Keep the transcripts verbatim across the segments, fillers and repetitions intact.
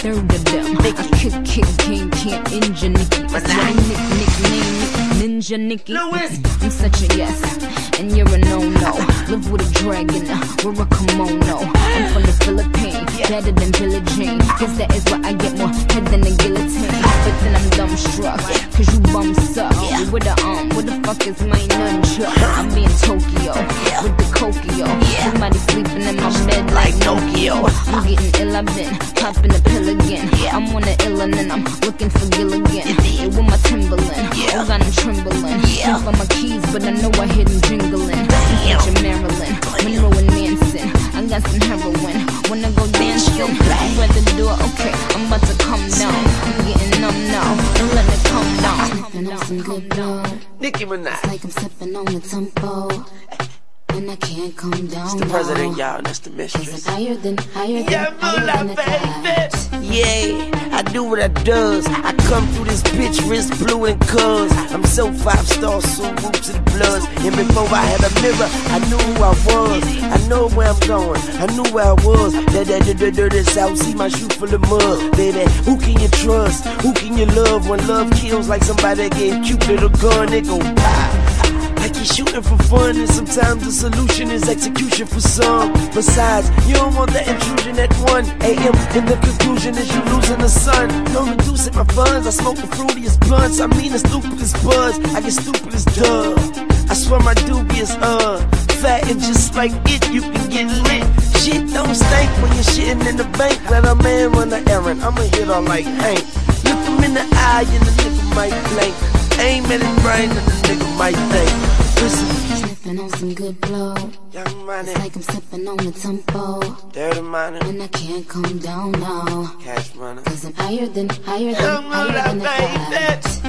third of them. I kick, kick, game, can't injure Nicki. That's why Nick, nickname Nick, Ninja Nicki. I'm such a yes, and you're a no-no. Live with a dragon, wear a kimono. I'm from the Philippines, better than Billie Jean. Guess that is why I get more head than a guillotine. But then I'm dumbstruck, cause you bum suck. With the um, what the fuck is my nunchuck? I'm in Tokyo, with the Kokio. Somebody sleeping in my bed like Nokia. I'm getting ill, I've been popping the pill again. I'm on the illin' and I'm looking for Gilligan. It with my Timberland, oh God, I'm trembling. Can't find my keys, but I know I hear them jingling. Catch in Maryland, Monroe and Manson. I got some heroin. When I go dancing, I'd rather do it. Okay, I'm about to come down. I'm getting numb now. Don't let it come down. Sipping on some good blow. Nicki Minaj. It's like I'm sipping on the tempo. And I can't come down. It's the president, y'all. That's the mistress. Higher than, higher than, Yeah, higher than the clouds. yeah, I do what I does. I come through this bitch wrist blue and cuz I'm so five star, so root to the bloods. And before I had a mirror, I knew who I was. I know where I'm going, I knew where I was. That that that that dirty south, see my shoe full of mud. Baby, who can you trust? Who can you love? When love kills like somebody gave Cupid a gun, they go die. Like you're shooting for fun, and sometimes the solution is execution for some. Besides, you don't want that intrusion at one A M And the conclusion is you losing the sun. No reducing my funds, I smoke the fruitiest blunts. I mean the stupidest buzz, I get stupid as duh. I swear my dubious, uh fat and just like it, you can get lit. Shit don't stink when you're shitting in the bank. Let a man run the errand, I'ma hit all like Hank. Look him in the eye and the nigga might blink. Aim at his brain and the nigga might think. Listen, sipping on some good blow. Young money, it's like I'm sipping on the tempo. Dirty money, and I can't come down now. Cash money, cause I'm higher than, higher than, Young higher than the clouds.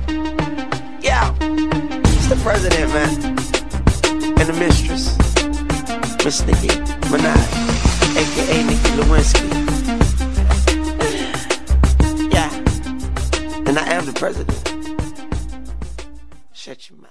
Yeah, it's the president, man, and the mistress, Miss Nicki Minaj, aka Nicki Lewinsky. Yeah, and I am the president. Shut your mouth.